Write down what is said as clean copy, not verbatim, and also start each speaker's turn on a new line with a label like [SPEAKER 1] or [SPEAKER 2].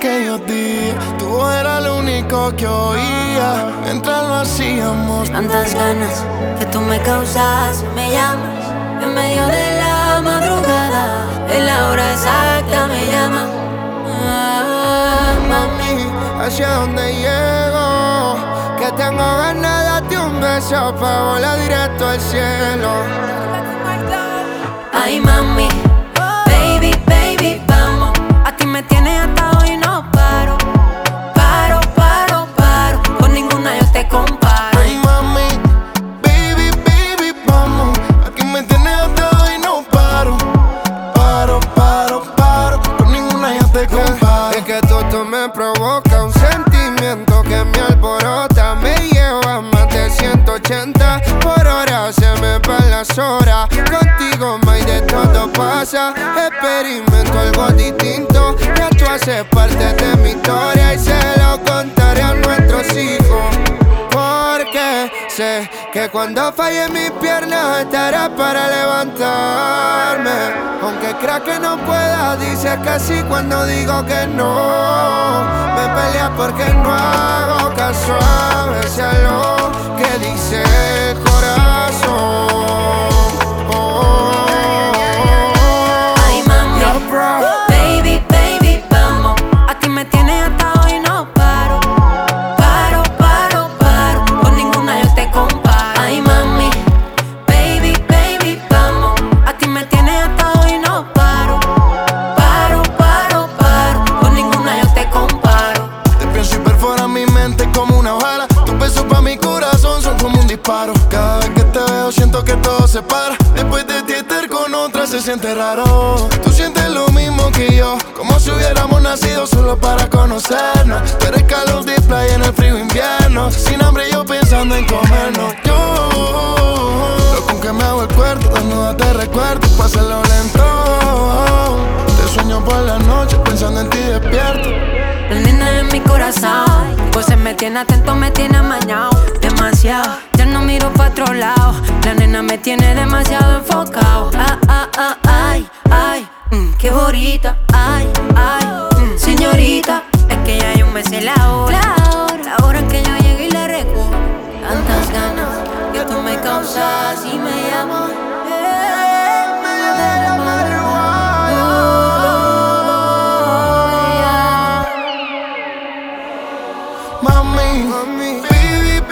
[SPEAKER 1] aquellos días. Tu voz era lo único que oía mientras lo hacíamos.
[SPEAKER 2] Tantas ganas que tú me causas, me llamas en medio de la madrugada. En la hora exacta me llamas.
[SPEAKER 1] Mami, ¿hacia dónde llego? Que tengo ganas de darte un beso pa' volar directo al cielo.
[SPEAKER 2] Ay, mami, baby, baby, vamos. A ti me tienes atado y no paro. Paro, con ninguna yo te comparo.
[SPEAKER 1] Ay, mami, baby, baby, vamos. Aquí me tienes atado y no paro. Paro, con ninguna yo te comparo. Es que todo me provoca un sentimiento que me alborota. Me lleva a más de 180 por hora, se me van las horas. Contigo, may, de todo pasa. Experimento algo distinto. Ya tú haces parte de mi historia y se lo contaré a nuestros hijos. Porque sé que cuando falle mis piernas estarás para levantarme. Aunque creas que no pueda, dices que sí cuando digo que no. Me peleas porque no hago caso a veces a lo que dice el corazón.
[SPEAKER 2] Ay, mami, baby, baby, vamos. A ti me tienes atado y no paro. Con ninguna yo te comparo. Ay, mami, baby, baby, vamos. A ti me tienes atado y no paro. Con ninguna yo te comparo.
[SPEAKER 1] Te pienso y perfora mi mente como una bala. Tus besos pa' mi corazón son como un disparo. Cada vez que te veo siento que todo se para. Después de ti estar con otra se siente raro. Tú sientes lo mismo que yo, como si hubiéramos nacido solo para conocernos. Tú eres calor de playa en el frío invierno. Sin hambre yo pensando en comernos. Yo, con que me hago el cuerpo, desnuda te recuerdo, pásalo lento. Te sueño por la noche pensando en ti despierto.
[SPEAKER 2] La nena en mi corazón, pues se me tiene atento, me tiene amañado. Demasiado, ya no miro pa' otro lado. La nena me tiene demasiado enfocado. Ay, qué bonita. Ay, señorita. Es que ya yo me sé la hora. La hora en que yo llegué y le recuerdo. Tantas ganas que tú me causas y me llamas.
[SPEAKER 1] Medio de la marihuana. Mami, baby,